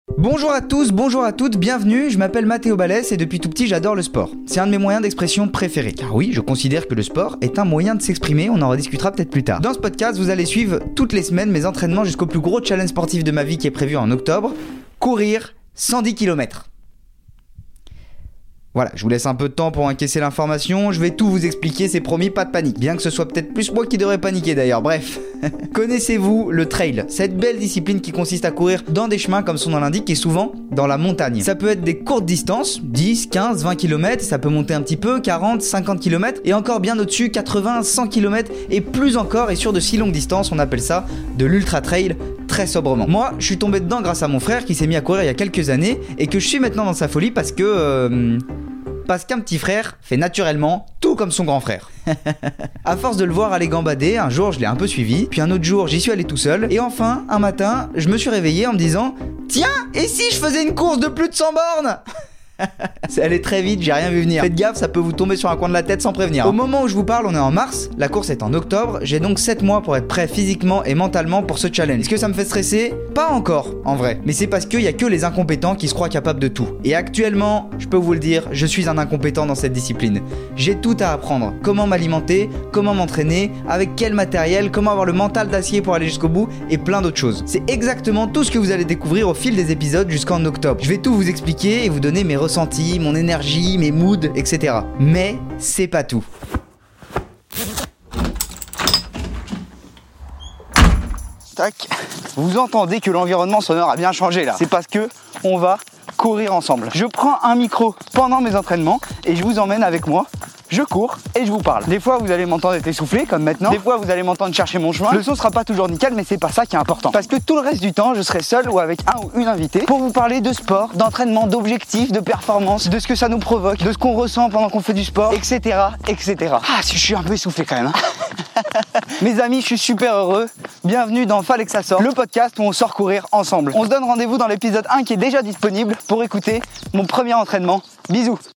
Bonjour à tous, bonjour à toutes, bienvenue, je m'appelle Mathéo Balès et depuis tout petit j'adore le sport. C'est un de mes moyens d'expression préférés. Car oui, je considère que le sport est un moyen de s'exprimer, on en rediscutera peut-être plus tard. Dans ce podcast, vous allez suivre toutes les semaines mes entraînements jusqu'au plus gros challenge sportif de ma vie qui est prévu en octobre, courir 110 km. Voilà, je vous laisse un peu de temps pour encaisser l'information, je vais tout vous expliquer, c'est promis, pas de panique. Bien que ce soit peut-être plus moi qui devrais paniquer d'ailleurs, bref. Connaissez-vous le trail, cette belle discipline qui consiste à courir dans des chemins comme son nom l'indique et souvent dans la montagne. Ça peut être des courtes distances, 10, 15, 20 km, ça peut monter un petit peu, 40, 50 km et encore bien au-dessus, 80, 100 km et plus encore et sur de si longues distances, on appelle ça de l'ultra trail très sobrement. Moi, je suis tombé dedans grâce à mon frère qui s'est mis à courir il y a quelques années et que je suis maintenant dans sa folie parce qu'un petit frère fait naturellement tout comme son grand frère. À force de le voir aller gambader, un jour je l'ai un peu suivi, puis un autre jour j'y suis allé tout seul, et enfin, un matin, je me suis réveillé en me disant « Tiens, et si je faisais une course de plus de 100 bornes ?» C'est allé très vite, j'ai rien vu venir. Faites gaffe, ça peut vous tomber sur un coin de la tête sans prévenir. Au moment où je vous parle, on est en mars, la course est en octobre, j'ai donc 7 mois pour être prêt physiquement et mentalement pour ce challenge. Est-ce que ça me fait stresser ? Pas encore, en vrai. Mais c'est parce qu'il y a que les incompétents qui se croient capables de tout. Et actuellement, je peux vous le dire, je suis un incompétent dans cette discipline. J'ai tout à apprendre. Comment m'alimenter, comment m'entraîner, avec quel matériel, comment avoir le mental d'acier pour aller jusqu'au bout, et plein d'autres choses. C'est exactement tout ce que vous allez découvrir au fil des épisodes jusqu'en octobre. Je vais tout vous expliquer et vous donner mes ressentis, mon énergie, mes moods, etc. Mais c'est pas tout. Tac. Vous entendez que l'environnement sonore a bien changé là. C'est parce que on va courir ensemble. Je prends un micro pendant mes entraînements et je vous emmène avec moi. Je cours et je vous parle. Des fois vous allez m'entendre être essoufflé comme maintenant. Des fois vous allez m'entendre chercher mon chemin. Le son sera pas toujours nickel mais c'est pas ça qui est important. Parce que tout le reste du temps je serai seul ou avec un ou une invitée pour vous parler de sport, d'entraînement, d'objectifs, de performance, de ce que ça nous provoque, de ce qu'on ressent pendant qu'on fait du sport, etc. etc. Ah je suis un peu essoufflé quand même hein. Mes amis, je suis super heureux. Bienvenue dans Fallait que ça sorte, le podcast où on sort courir ensemble. On se donne rendez-vous dans l'épisode 1 qui est déjà disponible pour écouter mon premier entraînement. Bisous.